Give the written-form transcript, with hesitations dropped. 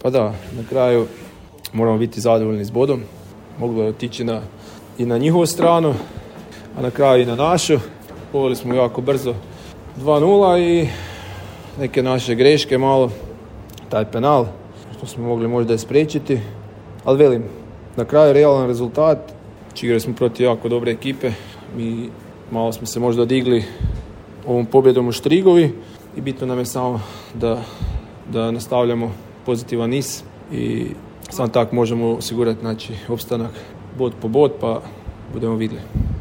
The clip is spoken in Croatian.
Pa da, na kraju moramo biti zadovoljni s bodom. Moglo je otići i na njihovu stranu, a na kraju i na našu. Poveli smo jako brzo 2-0 i neke naše greške malo, taj penal, što smo mogli možda spriječiti. Ali velim, na kraju realan rezultat. Igrali smo protiv jako dobre ekipe. Mi malo smo se možda digli ovom pobjedom u Štrigovi i bitno nam je samo da nastavljamo pozitivan niz i samo tako možemo osigurati opstanak bod po bod, pa budemo vidjeli.